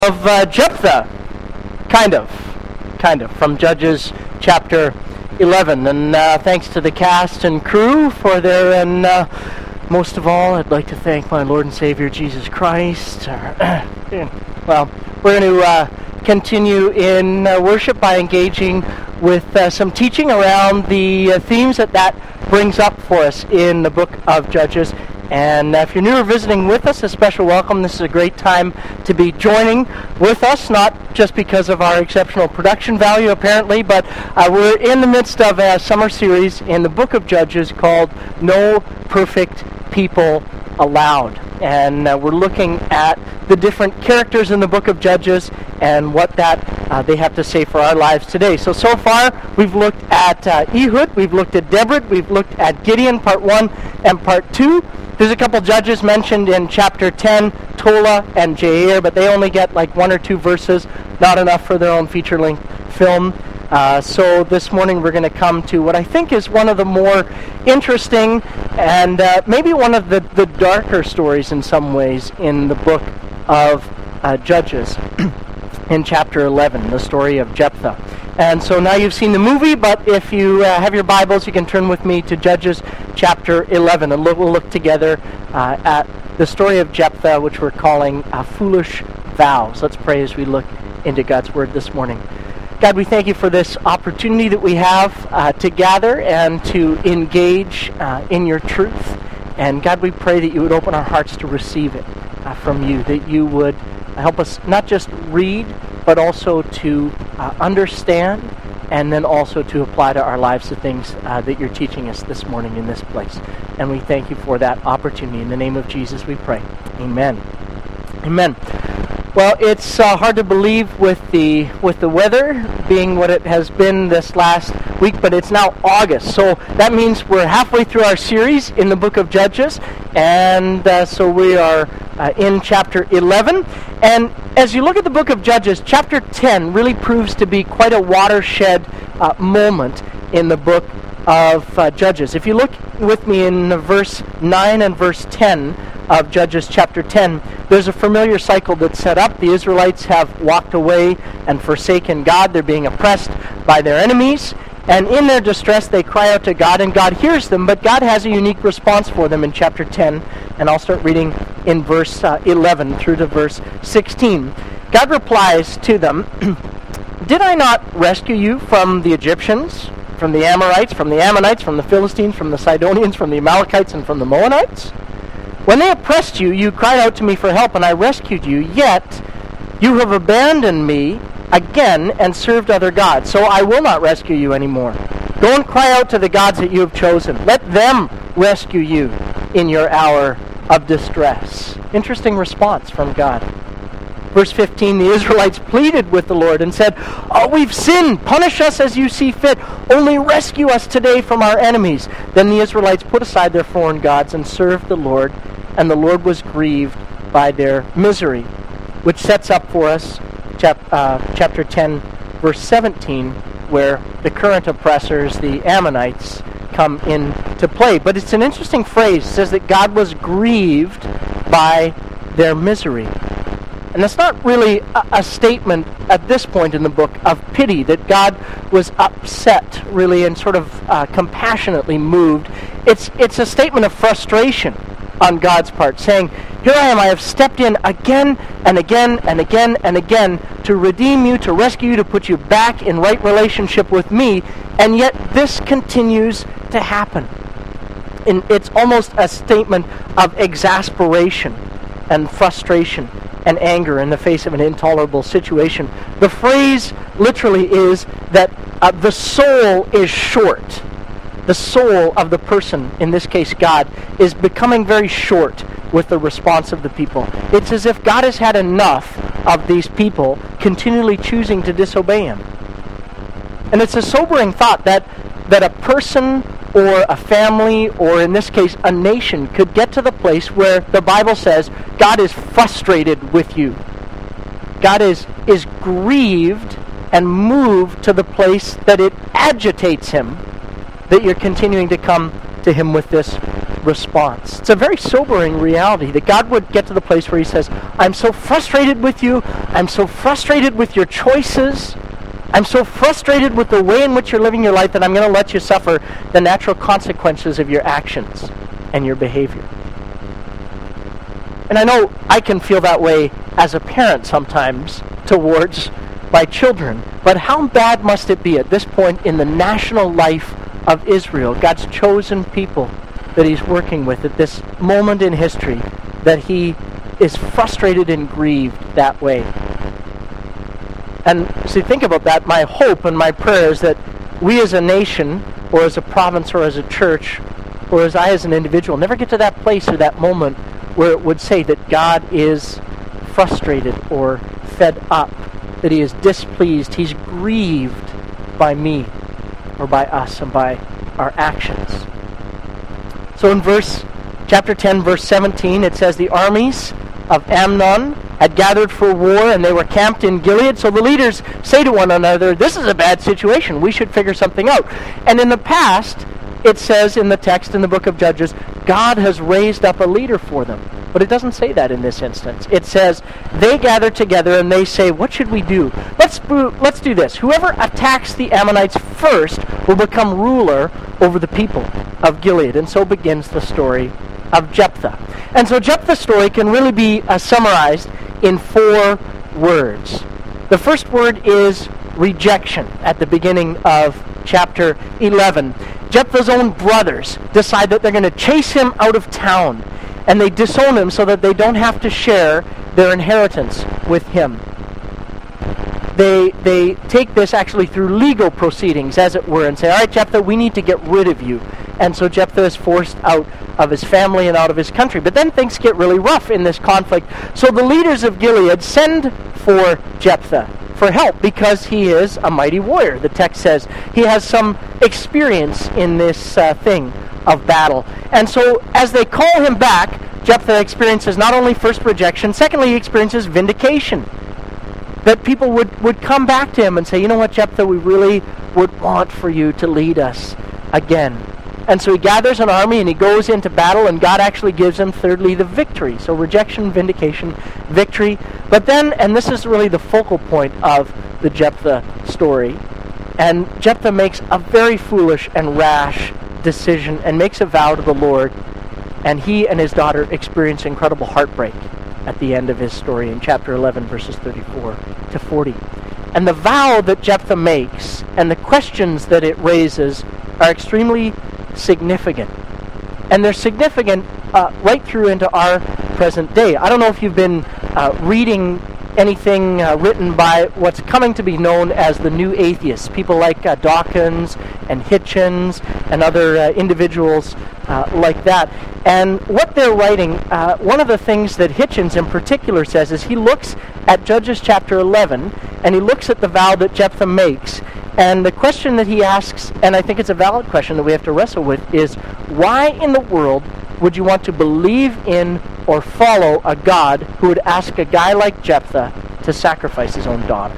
of Jephthah, kind of, from Judges chapter 11. And thanks to the cast and crew for their, and most of all, I'd like to thank my Lord and Savior, Jesus Christ. Well, we're going to continue in worship by engaging with some teaching around the themes that brings up for us in the book of Judges. And if you're new or visiting with us, a special welcome. This is a great time to be joining with us, not just because of our exceptional production value, apparently, but we're in the midst of a summer series in the book of Judges called No Perfect People Allowed. And we're looking at the different characters in the book of Judges and what that they have to say for our lives today. So far, we've looked at Ehud, we've looked at Deborah, we've looked at Gideon, part 1 and part 2. There's a couple judges mentioned in chapter 10, Tola and Jair, but they only get like 1 or 2 verses, not enough for their own feature-length film. So this morning we're going to come to what I think is one of the more interesting and maybe one of the darker stories in some ways in the book of Judges in chapter 11, the story of Jephthah. And so now you've seen the movie, but if you have your Bibles, you can turn with me to Judges chapter 11, and we'll look together at the story of Jephthah, which we're calling Foolish Vows. Let's pray as we look into God's Word this morning. God, we thank you for this opportunity that we have to gather and to engage in your truth. And God, we pray that you would open our hearts to receive it from you, that you would help us not just read, but also to understand, and then also to apply to our lives the things that you're teaching us this morning in this place. And we thank you for that opportunity. In the name of Jesus we pray. Amen. Amen. Well, it's hard to believe with the weather being what it has been this last week, but it's now August. So that means we're halfway through our series in the book of Judges, and so we are in chapter 11. And as you look at the book of Judges, chapter 10 really proves to be quite a watershed moment in the book of Judges. If you look with me in verse 9 and verse 10 of Judges chapter 10, there's a familiar cycle that's set up. The Israelites have walked away and forsaken God. They're being oppressed by their enemies. And in their distress, they cry out to God, and God hears them, but God has a unique response for them in chapter 10. And I'll start reading in verse 11 through to verse 16. God replies to them, "Did I not rescue you from the Egyptians, from the Amorites, from the Ammonites, from the Philistines, from the Sidonians, from the Amalekites, and from the Moabites? When they oppressed you, you cried out to me for help, and I rescued you. Yet you have abandoned me again and served other gods. So I will not rescue you anymore. Go and cry out to the gods that you have chosen. Let them rescue you in your hour of distress." Interesting response from God. Verse 15, the Israelites pleaded with the Lord and said, "Oh, we've sinned. Punish us as you see fit. Only rescue us today from our enemies." Then the Israelites put aside their foreign gods and served the Lord, and the Lord was grieved by their misery. Which sets up for us chapter 10, verse 17, where the current oppressors, the Ammonites, come into play. But it's an interesting phrase. It says that God was grieved by their misery. And that's not really a statement at this point in the book of pity, that God was upset, really, and sort of compassionately moved. It's a statement of frustration on God's part, saying, "Here I am, I have stepped in again and again and again and again to redeem you, to rescue you, to put you back in right relationship with me, and yet this continues to happen." And it's almost a statement of exasperation and frustration and anger in the face of an intolerable situation. The phrase literally is that the soul is short. The soul of the person, in this case God, is becoming very short with the response of the people. It's as if God has had enough of these people continually choosing to disobey him. And it's a sobering thought that a person or a family, or in this case a nation, could get to the place where the Bible says God is frustrated with you. God is grieved and moved to the place that it agitates him that you're continuing to come to him with this response. It's a very sobering reality that God would get to the place where he says, I'm so frustrated with you. I'm so frustrated with your choices. I'm so frustrated with the way in which you're living your life that I'm going to let you suffer the natural consequences of your actions and your behavior. And I know I can feel that way as a parent sometimes towards my children. But how bad must it be at this point in the national life of Israel, God's chosen people that he's working with at this moment in history, that he is frustrated and grieved that way? And see, think about that. My hope and my prayer is that we as a nation, or as a province, or as a church, or as I as an individual, never get to that place or that moment where it would say that God is frustrated or fed up, that he is displeased, he's grieved by me or by us and by our actions. So in chapter 10, verse 17, it says, the armies of Amnon had gathered for war, and they were camped in Gilead. So the leaders say to one another, this is a bad situation. We should figure something out. And in the past, it says in the text in the book of Judges, God has raised up a leader for them. But it doesn't say that in this instance. It says, they gather together and they say, what should we do? Let's do this. Whoever attacks the Ammonites first will become ruler over the people of Gilead. And so begins the story of Jephthah. And so Jephthah's story can really be summarized in 4 words. The first word is rejection at the beginning of chapter 11. Jephthah's own brothers decide that they're going to chase him out of town, and they disown him so that they don't have to share their inheritance with him. They take this actually through legal proceedings, as it were, and say, all right, Jephthah, we need to get rid of you. And so Jephthah is forced out of his family and out of his country. But then things get really rough in this conflict. So the leaders of Gilead send for Jephthah for help because he is a mighty warrior. The text says he has some experience in this thing of battle. And so as they call him back, Jephthah experiences not only first rejection, secondly he experiences vindication. That people would come back to him and say, you know what, Jephthah, we really would want for you to lead us again. And so he gathers an army and he goes into battle, and God actually gives him, thirdly, the victory. So rejection, vindication, victory. But then, and this is really the focal point of the Jephthah story, and Jephthah makes a very foolish and rash decision and makes a vow to the Lord, and he and his daughter experience incredible heartbreak at the end of his story in chapter 11, verses 34 to 40. And the vow that Jephthah makes and the questions that it raises are extremely significant. And they're significant right through into our present day. I don't know if you've been reading anything written by what's coming to be known as the New Atheists, people like Dawkins and Hitchens and other individuals like that. And what they're writing, one of the things that Hitchens in particular says is he looks at Judges chapter 11 and he looks at the vow that Jephthah makes. And the question that he asks, and I think it's a valid question that we have to wrestle with, is why in the world would you want to believe in or follow a God who would ask a guy like Jephthah to sacrifice his own daughter?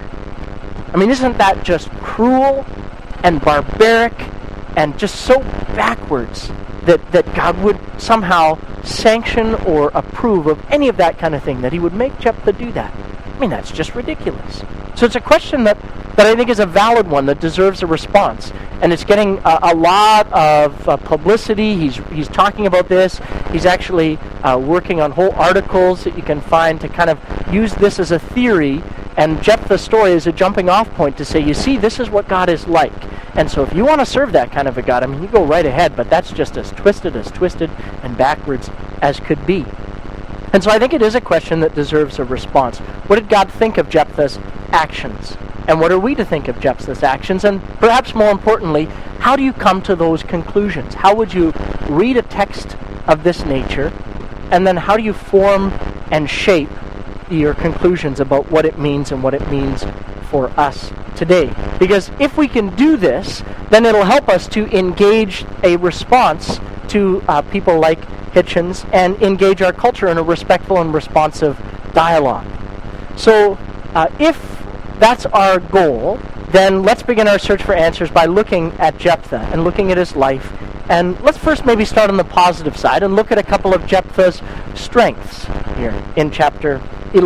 I mean, isn't that just cruel and barbaric and just so backwards that God would somehow sanction or approve of any of that kind of thing, that he would make Jephthah do that? I mean, that's just ridiculous. So it's a question that I think is a valid one that deserves a response. And it's getting a lot of publicity. He's talking about this. He's actually working on whole articles that you can find to kind of use this as a theory. And Jephthah's story is a jumping off point to say, you see, this is what God is like. And so if you want to serve that kind of a God, I mean, you go right ahead, but that's just as twisted and backwards as could be. And so I think it is a question that deserves a response. What did God think of Jephthah's actions? And what are we to think of Jephthah's actions? And perhaps more importantly, how do you come to those conclusions? How would you read a text of this nature? And then how do you form and shape your conclusions about what it means and what it means for us today? Because if we can do this, then it'll help us to engage a response to people like Hitchens and engage our culture in a respectful and responsive dialogue. So if that's our goal, then let's begin our search for answers by looking at Jephthah and looking at his life And let's first maybe start on the positive side and look at a couple of Jephthah's strengths here in chapter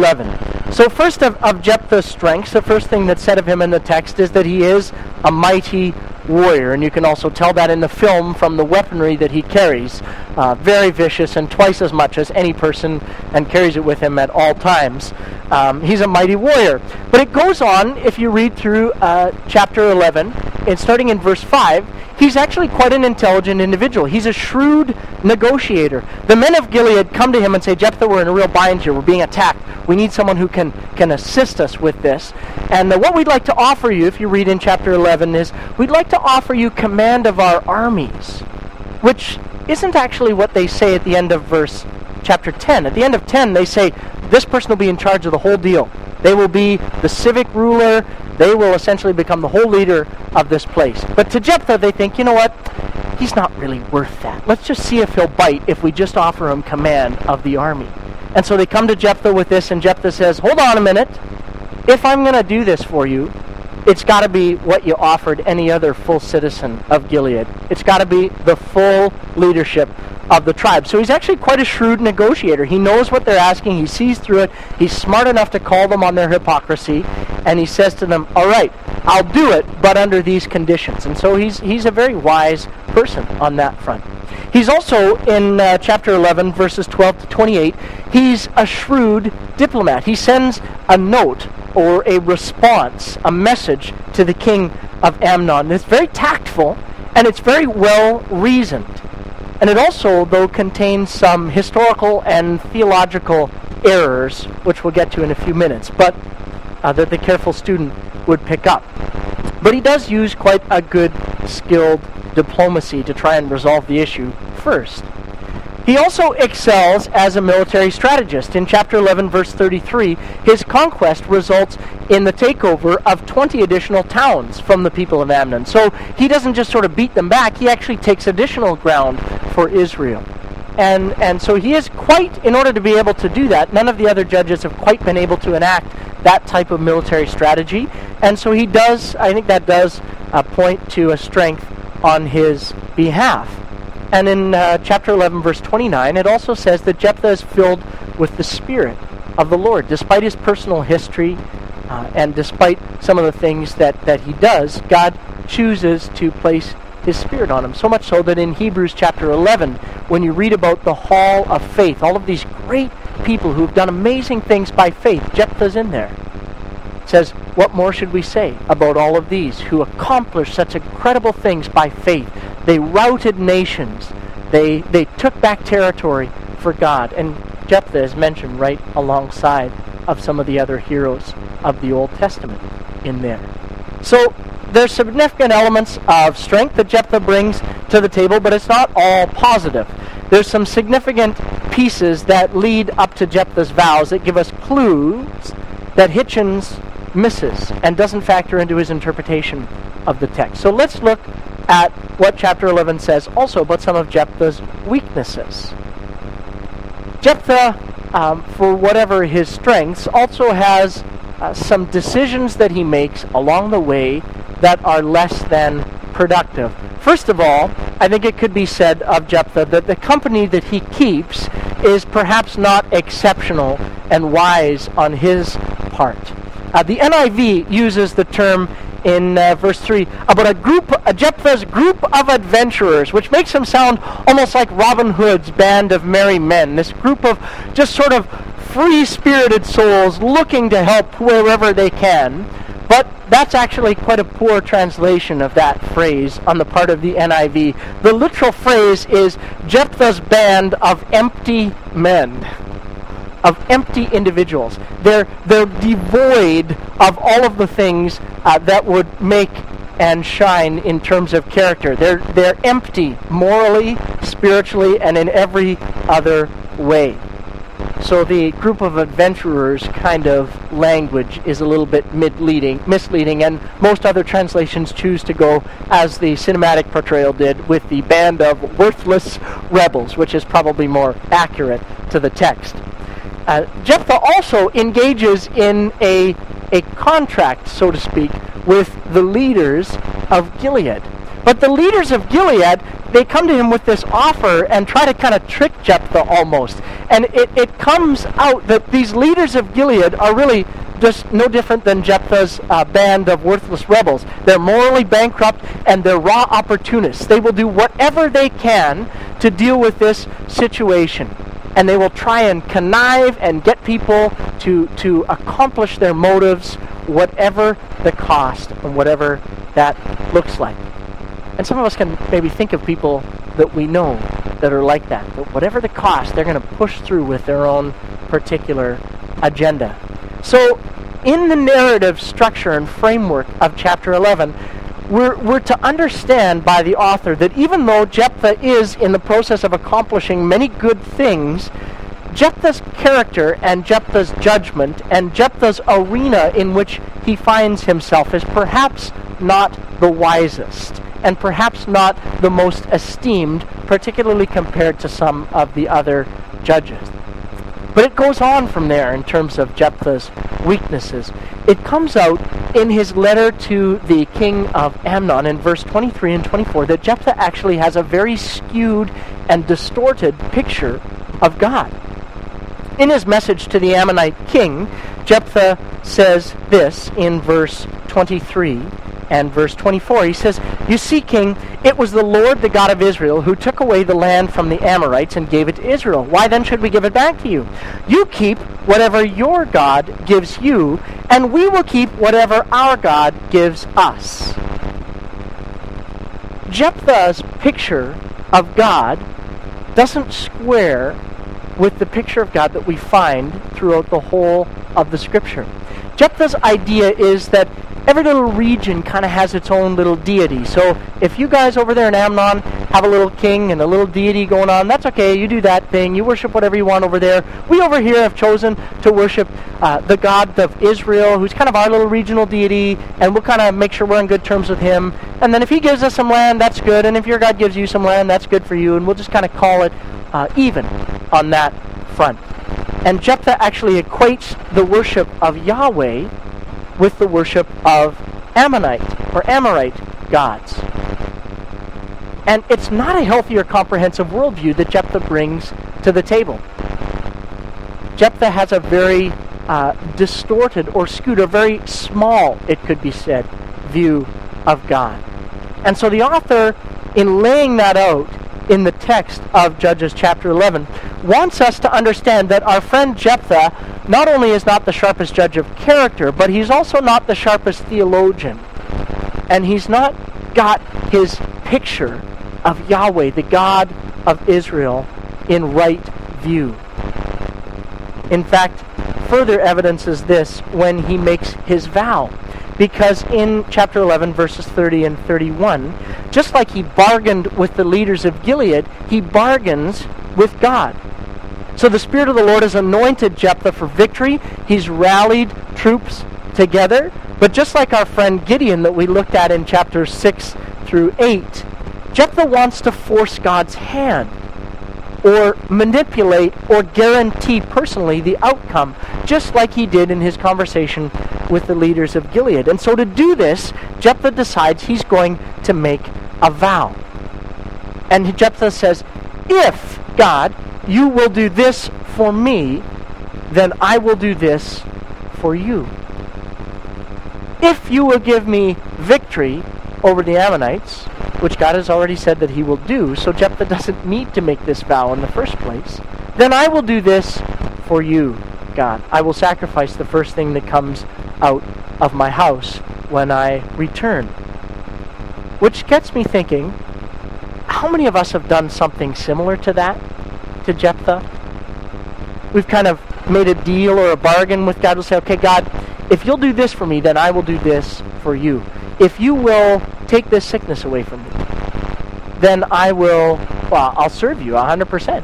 11. So first of Jephthah's strengths, the first thing that's said of him in the text is that he is a mighty warrior, and you can also tell that in the film from the weaponry that he carries. Very vicious and twice as much as any person, and carries it with him at all times. He's a mighty warrior. But it goes on, if you read through chapter 11, and starting in verse 5, he's actually quite an intelligent individual. He's a shrewd negotiator. The men of Gilead come to him and say, Jephthah, we're in a real bind here. We're being attacked. We need someone who can assist us with this. And what we'd like to offer you, if you read in chapter 11, is we'd like to offer you command of our armies, which isn't actually what they say at the end of chapter 10. At the end of 10, they say, this person will be in charge of the whole deal. They will be the civic ruler. They will essentially become the whole leader of this place. But to Jephthah, they think, you know what? He's not really worth that. Let's just see if he'll bite if we just offer him command of the army. And so they come to Jephthah with this, and Jephthah says, hold on a minute. If I'm going to do this for you, it's got to be what you offered any other full citizen of Gilead. It's got to be the full leadership of the tribe. So he's actually quite a shrewd negotiator. He knows what they're asking. He sees through it. He's smart enough to call them on their hypocrisy. And he says to them, all right, I'll do it, but under these conditions. And so he's a very wise person on that front. He's also, in chapter 11, verses 12 to 28, he's a shrewd diplomat. He sends a note or a response, a message to the king of Ammon. It's very tactful, and it's very well reasoned. And it also, though, contains some historical and theological errors, which we'll get to in a few minutes, but that the careful student would pick up. But he does use quite a good, skilled diplomacy to try and resolve the issue first. He also excels as a military strategist. In chapter 11, verse 33, his conquest results in the takeover of 20 additional towns from the people of Ammon. So he doesn't just sort of beat them back, he actually takes additional ground for Israel. And so he is quite, in order to be able to do that, none of the other judges have quite been able to enact that type of military strategy. And so he does, I think that does point to a strength on his behalf. And in chapter 11, verse 29, it also says that Jephthah is filled with the Spirit of the Lord. Despite his personal history and despite some of the things that he does, God chooses to place his Spirit on him. So much so that in Hebrews chapter 11, when you read about the hall of faith, all of these great people who have done amazing things by faith, Jephthah's in there. It says, what more should we say about all of these who accomplished such incredible things by faith? They routed nations. They took back territory for God. And Jephthah is mentioned right alongside of some of the other heroes of the Old Testament in there. So there's significant elements of strength that Jephthah brings to the table, but it's not all positive. There's some significant pieces that lead up to Jephthah's vows that give us clues that Hitchens misses and doesn't factor into his interpretation of the text. So let's look at what chapter 11 says also about some of Jephthah's weaknesses. Jephthah, for whatever his strengths, also has some decisions that he makes along the way that are less than productive. First of all, I think it could be said of Jephthah that the company that he keeps is perhaps not exceptional and wise on his part. The NIV uses the term in verse 3 about Jephthah's group of adventurers, which makes him sound almost like Robin Hood's band of merry men. This group of just sort of free-spirited souls looking to help wherever they can. But that's actually quite a poor translation of that phrase on the part of the NIV. The literal phrase is Jephthah's band of empty men, of empty individuals. They're devoid of all of the things that would make and shine in terms of character. They're empty morally, spiritually, and in every other way. So the group of adventurers kind of language is a little bit misleading, and most other translations choose to go as the cinematic portrayal did with the band of worthless rebels, which is probably more accurate to the text. Jephthah also engages in a contract, so to speak, with the leaders of Gilead. But the leaders of Gilead they come to him with this offer and try to kind of trick Jephthah almost. And it comes out that these leaders of Gilead are really just no different than Jephthah's band of worthless rebels. They're morally bankrupt and they're raw opportunists. They will do whatever they can to deal with this situation. And they will try and connive and get people to accomplish their motives, whatever the cost and whatever that looks like. And some of us can maybe think of people that we know that are like that. That whatever the cost, they're going to push through with their own particular agenda. So, in the narrative structure and framework of chapter 11, we're to understand by the author that even though Jephthah is in the process of accomplishing many good things, Jephthah's character and Jephthah's judgment and Jephthah's arena in which he finds himself is perhaps not the wisest and perhaps not the most esteemed, particularly compared to some of the other judges. But it goes on from there in terms of Jephthah's weaknesses. It comes out in his letter to the king of Ammon in verse 23 and 24 that Jephthah actually has a very skewed and distorted picture of God. In his message to the Ammonite king, Jephthah says this in verse 23 and verse 24. He says, "You see, king, it was the Lord, the God of Israel, who took away the land from the Amorites and gave it to Israel. Why then should we give it back to you? You keep whatever your God gives you, and we will keep whatever our God gives us." Jephthah's picture of God doesn't square with the picture of God that we find throughout the whole of the Scripture. Jephthah's idea is that every little region kind of has its own little deity. So if you guys over there in Ammon have a little king and a little deity going on, that's okay. You do that thing. You worship whatever you want over there. We over here have chosen to worship the God of Israel, who's kind of our little regional deity, and we'll kind of make sure we're on good terms with him. And then if he gives us some land, that's good. And if your God gives you some land, that's good for you. And we'll just kind of call it even on that front. And Jephthah actually equates the worship of Yahweh with the worship of Ammonite or Amorite gods. And it's not a healthy or comprehensive worldview that Jephthah brings to the table. Jephthah has a very distorted or skewed, or very small, it could be said, view of God. And so the author, in laying that out in the text of Judges chapter 11, wants us to understand that our friend Jephthah not only is not the sharpest judge of character, but he's also not the sharpest theologian. And he's not got his picture of Yahweh, the God of Israel, in right view. In fact, further evidence is this when he makes his vow. Because in chapter 11, verses 30 and 31, just like he bargained with the leaders of Gilead, he bargains with God. So the Spirit of the Lord has anointed Jephthah for victory. He's rallied troops together. But just like our friend Gideon that we looked at in chapters 6 through 8, Jephthah wants to force God's hand, or manipulate or guarantee personally the outcome, just like he did in his conversation with the leaders of Gilead. And so to do this, Jephthah decides he's going to make a vow. And Jephthah says, "If, God, you will do this for me, then I will do this for you. If you will give me victory over the Ammonites," which God has already said that he will do, so Jephthah doesn't need to make this vow in the first place, "then I will do this for you, God. I will sacrifice the first thing that comes out of my house when I return." Which gets me thinking, how many of us have done something similar to that, to Jephthah? We've kind of made a deal or a bargain with God. We'll say, "Okay, God, if you'll do this for me, then I will do this for you. If you will take this sickness away from me, then I'll serve you 100%.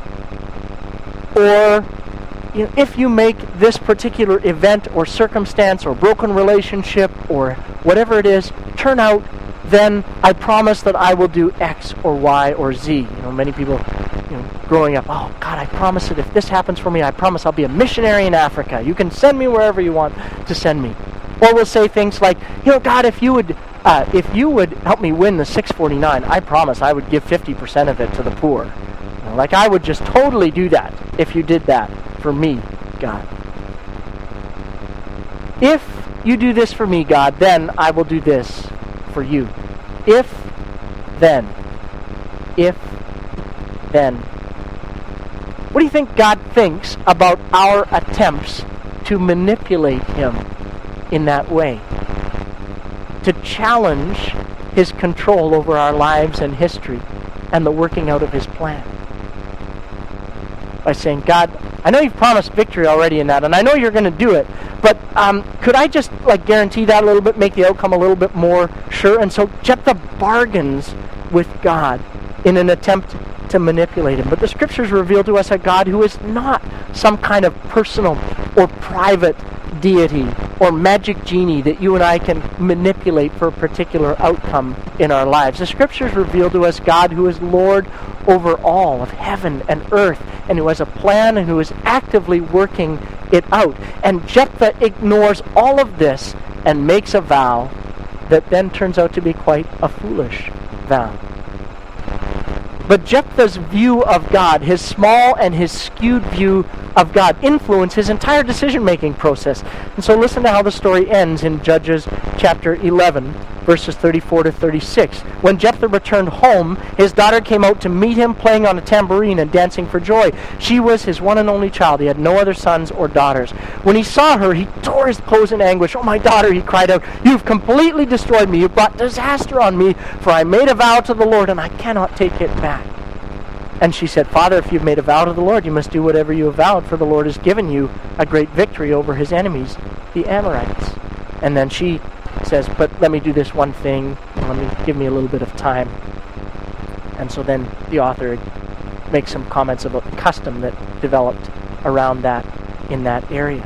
Or, if you make this particular event or circumstance or broken relationship or whatever it is turn out, then I promise that I will do X or Y or Z." Many people, growing up, "Oh, God, I promise that if this happens for me, I promise I'll be a missionary in Africa. You can send me wherever you want to send me." Or we'll say things like, "God, if you would if you would help me win the 649, I promise I would give 50% of it to the poor. Like, I would just totally do that if you did that for me, God. If you do this for me, God, then I will do this for you. If, then. What do you think God thinks about our attempts to manipulate him in that way? To challenge his control over our lives and history and the working out of his plan. By saying, God, I know you've promised victory already in that, and I know you're going to do it, but could I just guarantee that a little bit, make the outcome a little bit more sure? And so Jephthah bargains with God in an attempt to manipulate him. But the scriptures reveal to us a God who is not some kind of personal or private deity or magic genie that you and I can manipulate for a particular outcome in our lives. The scriptures reveal to us God who is Lord over all of heaven and earth, and who has a plan and who is actively working it out. And Jephthah ignores all of this and makes a vow that then turns out to be quite a foolish vow. But Jephthah's view of God, his small and his skewed view of God, influence his entire decision-making process. And so listen to how the story ends in Judges chapter 11, verses 34 to 36. When Jephthah returned home, his daughter came out to meet him, playing on a tambourine and dancing for joy. She was his one and only child. He had no other sons or daughters. When he saw her, he tore his clothes in anguish. "Oh, my daughter," he cried out, "you've completely destroyed me. You've brought disaster on me, for I made a vow to the Lord, and I cannot take it back." And she said, "Father, if you've made a vow to the Lord, you must do whatever you have vowed, for the Lord has given you a great victory over his enemies, the Amorites." And then she says, "But let me do this one thing. Give me a little bit of time." And so then the author makes some comments about the custom that developed around that in that area.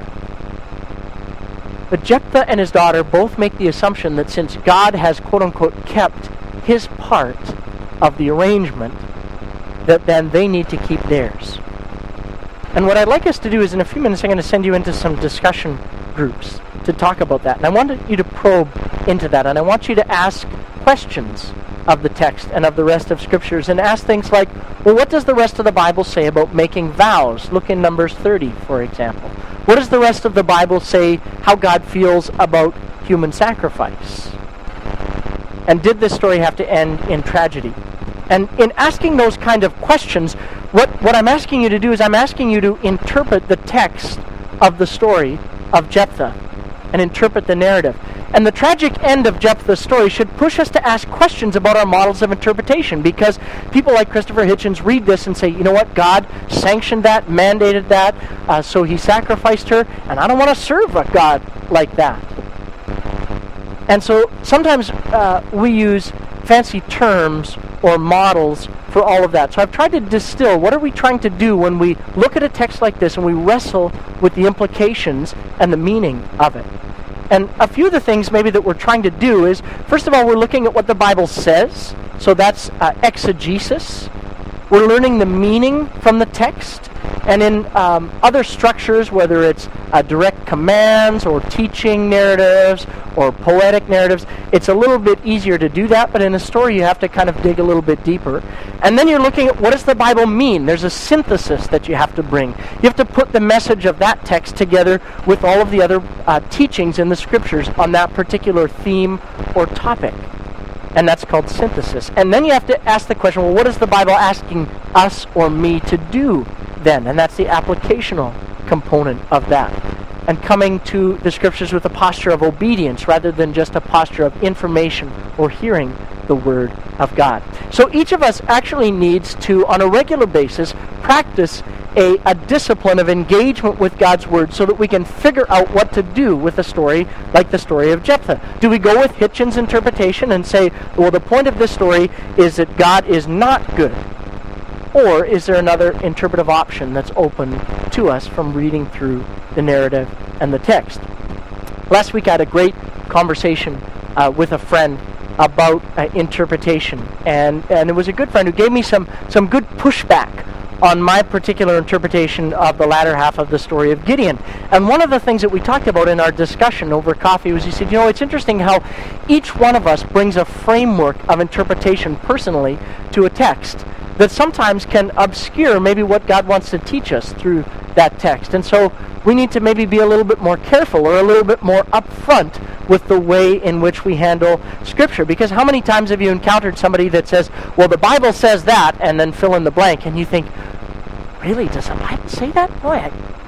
But Jephthah and his daughter both make the assumption that since God has, quote-unquote, kept his part of the arrangement, that then they need to keep theirs. And what I'd like us to do is, in a few minutes, I'm going to send you into some discussion groups to talk about that. And I want you to probe into that. And I want you to ask questions of the text and of the rest of scriptures, and ask things like, well, what does the rest of the Bible say about making vows? Look in Numbers 30, for example. What does the rest of the Bible say how God feels about human sacrifice? And did this story have to end in tragedy? And in asking those kind of questions, what I'm asking you to do is I'm asking you to interpret the text of the story of Jephthah and interpret the narrative. And the tragic end of Jephthah's story should push us to ask questions about our models of interpretation, because people like Christopher Hitchens read this and say, you know what, God sanctioned that, mandated that, so he sacrificed her, and I don't want to serve a God like that. And so sometimes we use fancy terms or models for all of that. So I've tried to distill, what are we trying to do when we look at a text like this and we wrestle with the implications and the meaning of it? And a few of the things maybe that we're trying to do is, first of all, we're looking at what the Bible says. So that's exegesis. We're learning the meaning from the text. And in other structures, whether it's direct commands or teaching narratives or poetic narratives, it's a little bit easier to do that. But in a story, you have to kind of dig a little bit deeper. And then you're looking at, what does the Bible mean? There's a synthesis that you have to bring. You have to put the message of that text together with all of the other teachings in the scriptures on that particular theme or topic. And that's called synthesis. And then you have to ask the question, well, what is the Bible asking us or me to do then? And that's the applicational component of that. And coming to the scriptures with a posture of obedience rather than just a posture of information or hearing the word of God. So each of us actually needs to, on a regular basis, practice a discipline of engagement with God's word so that we can figure out what to do with a story like the story of Jephthah. Do we go with Hitchens' interpretation and say, well, the point of this story is that God is not good? Or is there another interpretive option that's open to us from reading through the narrative and the text? Last week I had a great conversation with a friend about interpretation, and it was a good friend who gave me some good pushback on my particular interpretation of the latter half of the story of Gideon. And one of the things that we talked about in our discussion over coffee was, he said, it's interesting how each one of us brings a framework of interpretation personally to a text that sometimes can obscure maybe what God wants to teach us through that text. And so we need to maybe be a little bit more careful or a little bit more upfront with the way in which we handle Scripture. Because how many times have you encountered somebody that says, well, the Bible says that, and then fill in the blank, and you think, really, does the Bible say that? Boy,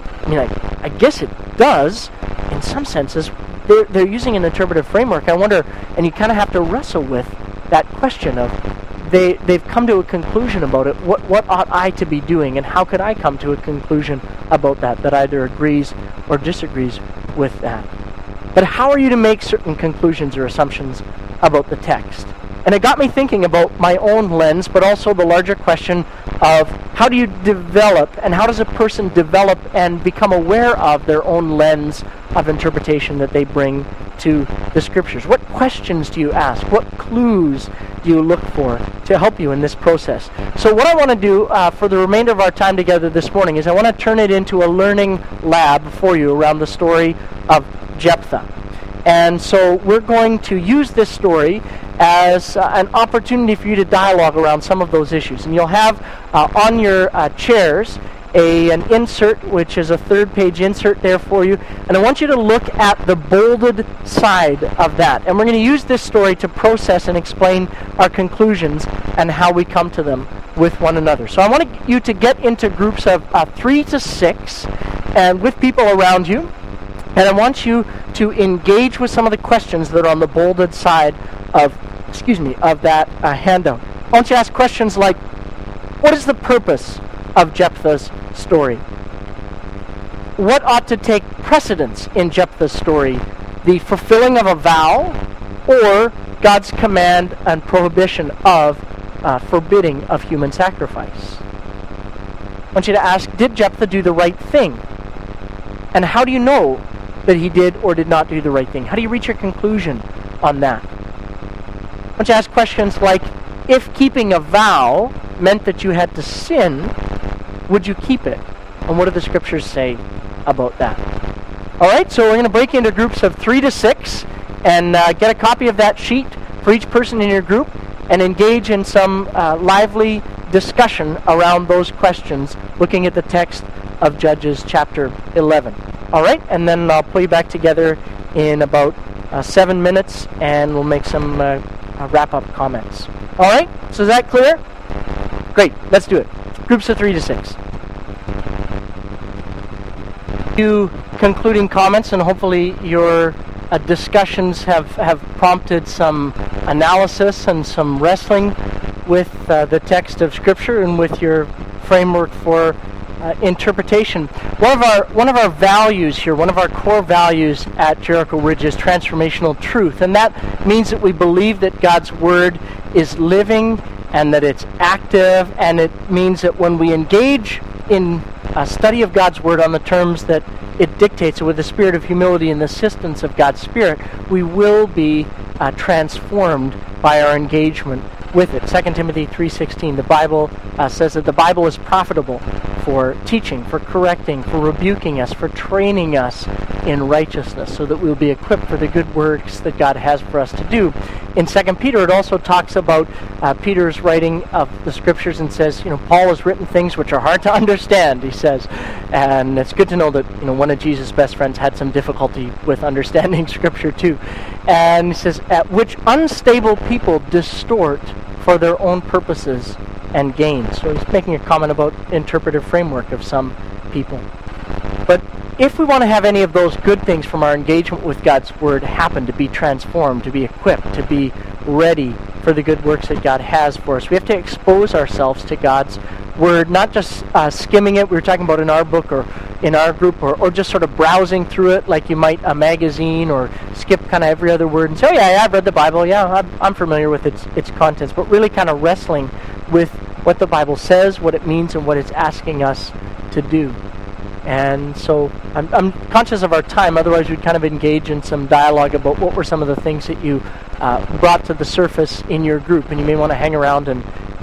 I guess it does. In some senses, they're using an interpretive framework. I wonder, and you kind of have to wrestle with that question of, they've come to a conclusion about it. What ought I to be doing, and how could I come to a conclusion about that either agrees or disagrees with that? But how are you to make certain conclusions or assumptions about the text? And it got me thinking about my own lens, but also the larger question of how do you develop, and how does a person develop and become aware of their own lens of interpretation that they bring to the Scriptures? What questions do you ask? What clues do you look for to help you in this process? So what I want to do for the remainder of our time together this morning is I want to turn it into a learning lab for you around the story of Jephthah. And so we're going to use this story as an opportunity for you to dialogue around some of those issues. And you'll have on your chairs an insert, which is a third-page insert there for you. And I want you to look at the bolded side of that. And we're going to use this story to process and explain our conclusions and how we come to them with one another. So I want you to get into groups of 3 to 6 and with people around you. And I want you to engage with some of the questions that are on the bolded side of that handout. I want you to ask questions like, what is the purpose of Jephthah's story? What ought to take precedence in Jephthah's story? The fulfilling of a vow, or God's command and prohibition of forbidding of human sacrifice? I want you to ask, did Jephthah do the right thing? And how do you know that he did or did not do the right thing? How do you reach your conclusion on that? I want you to ask questions like, if keeping a vow meant that you had to sin, would you keep it? And what do the Scriptures say about that? All right, so we're going to break into groups of 3 to 6 and get a copy of that sheet for each person in your group and engage in some lively discussion around those questions, looking at the text of Judges chapter 11. All right, and then I'll pull you back together in about 7 minutes, and we'll make some wrap-up comments. All right, so is that clear? Great, let's do it. Groups of 3 to 6. Few concluding comments, and hopefully your discussions have prompted some analysis and some wrestling with the text of Scripture and with your framework for interpretation. One of our values here, one of our core values at Jericho Ridge is transformational truth, and that means that we believe that God's Word is living and that it's active, and it means that when we engage in a study of God's Word on the terms that it dictates, with the spirit of humility and the assistance of God's Spirit, we will be transformed by our engagement with it. 2 Timothy 3:16, the Bible says that the Bible is profitable for teaching, for correcting, for rebuking us, for training us in righteousness, so that we'll be equipped for the good works that God has for us to do. In 2 Peter, it also talks about Peter's writing of the Scriptures and says, Paul has written things which are hard to understand, he says. And it's good to know that, one of Jesus' best friends had some difficulty with understanding Scripture too. And he says, at which unstable people distort for their own purposes and gain. So he's making a comment about interpretive framework of some people. But if we want to have any of those good things from our engagement with God's Word happen, to be transformed, to be equipped, to be ready for the good works that God has for us, we have to expose ourselves to God's Word, not just skimming it. We were talking about in our book or in our group, or just sort of browsing through it like you might a magazine, or skip kind of every other word and say, oh yeah, I've read the Bible, yeah, I'm familiar with its contents, but really kind of wrestling with what the Bible says, what it means, and what it's asking us to do. And so I'm conscious of our time, otherwise we'd kind of engage in some dialogue about what were some of the things that you brought to the surface in your group, and you may want to hang around and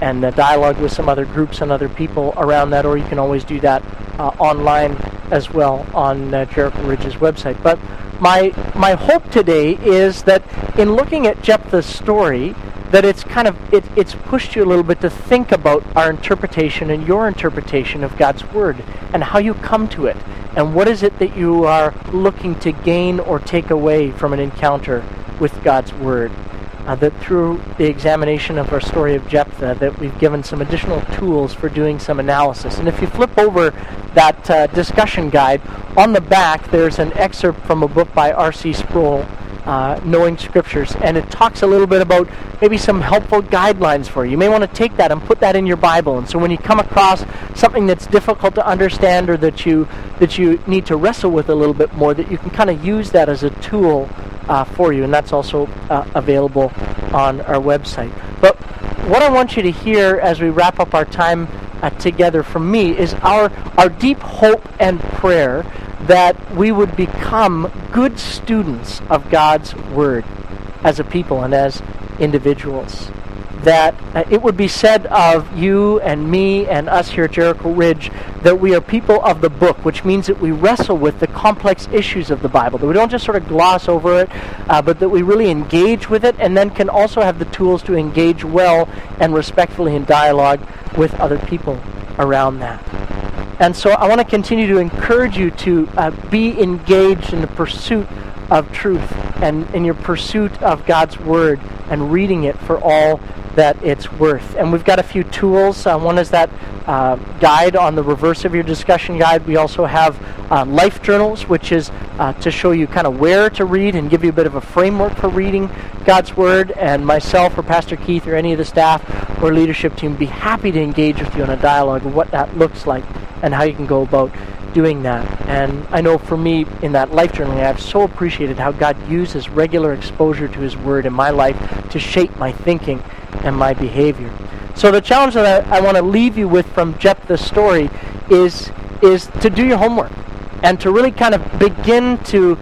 and dialogue with some other groups and other people around that, or you can always do that online as well on Jericho Ridge's website. But my hope today is that in looking at Jephthah's story, that it's pushed you a little bit to think about our interpretation and your interpretation of God's Word and how you come to it, and what is it that you are looking to gain or take away from an encounter with God's Word. That through the examination of our story of Jephthah, that we've given some additional tools for doing some analysis. And if you flip over that discussion guide, on the back there's an excerpt from a book by R.C. Sproul, Knowing Scriptures, and it talks a little bit about maybe some helpful guidelines for you. You may want to take that and put that in your Bible, and so when you come across something that's difficult to understand or that you need to wrestle with a little bit more, that you can kind of use that as a tool for you, and that's also available on our website. But what I want you to hear as we wrap up our time together from me is our deep hope and prayer that we would become good students of God's Word as a people and as individuals. That it would be said of you and me and us here at Jericho Ridge that we are people of the book, which means that we wrestle with the complex issues of the Bible, that we don't just sort of gloss over it, but that we really engage with it, and then can also have the tools to engage well and respectfully in dialogue with other people around that. And so I want to continue to encourage you to be engaged in the pursuit of truth and in your pursuit of God's Word and reading it for all that it's worth. And we've got a few tools. One is that guide on the reverse of your discussion guide. We also have life journals, which is to show you kind of where to read and give you a bit of a framework for reading God's Word. And myself or Pastor Keith or any of the staff or leadership team would be happy to engage with you in a dialogue of what that looks like and how you can go about doing that. And I know for me, in that life journaling, I've so appreciated how God uses regular exposure to His Word in my life to shape my thinking and my behavior. So the challenge that I want to leave you with from Jephthah's story is to do your homework and to really kind of begin to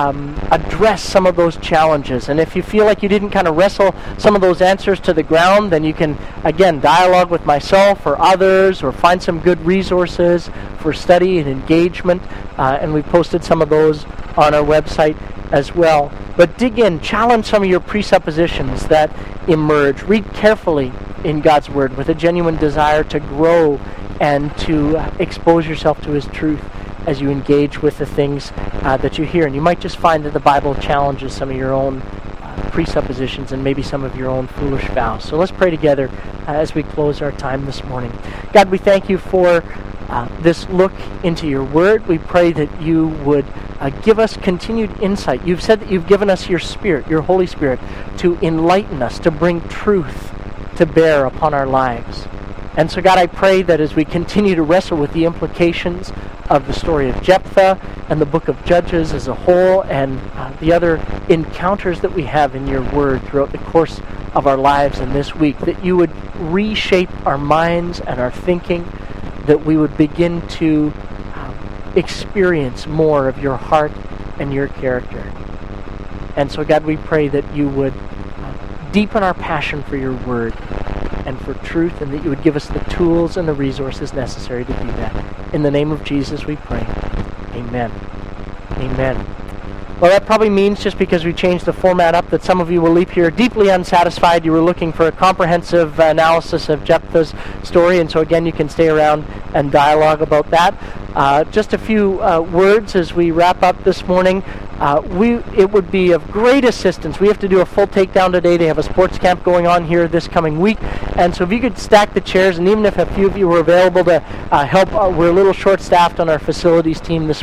address some of those challenges. And if you feel like you didn't kind of wrestle some of those answers to the ground, then you can, again, dialogue with myself or others or find some good resources for study and engagement. And we posted some of those on our website as well. But dig in, challenge some of your presuppositions that emerge. Read carefully in God's Word with a genuine desire to grow and to expose yourself to His truth as you engage with the things that you hear. And you might just find that the Bible challenges some of your own presuppositions and maybe some of your own foolish vows. So let's pray together as we close our time this morning. God, we thank you for this look into your Word. We pray that you would give us continued insight. You've said that you've given us your Spirit, your Holy Spirit, to enlighten us, to bring truth to bear upon our lives. And so, God, I pray that as we continue to wrestle with the implications of the story of Jephthah and the book of Judges as a whole and the other encounters that we have in your Word throughout the course of our lives in this week, that you would reshape our minds and our thinking, that we would begin to experience more of your heart and your character. And so, God, we pray that you would deepen our passion for your Word and for truth, and that you would give us the tools and the resources necessary to do that. In the name of Jesus we pray. Amen. Amen. Well, that probably means, just because we changed the format up, that some of you will leave here deeply unsatisfied. You were looking for a comprehensive analysis of Jephthah's story, and so again, you can stay around and dialogue about that. Just a few words as we wrap up this morning. It would be of great assistance. We have to do a full takedown today. They have a sports camp going on here this coming week. And so if you could stack the chairs, and even if a few of you were available to help, we're a little short-staffed on our facilities team this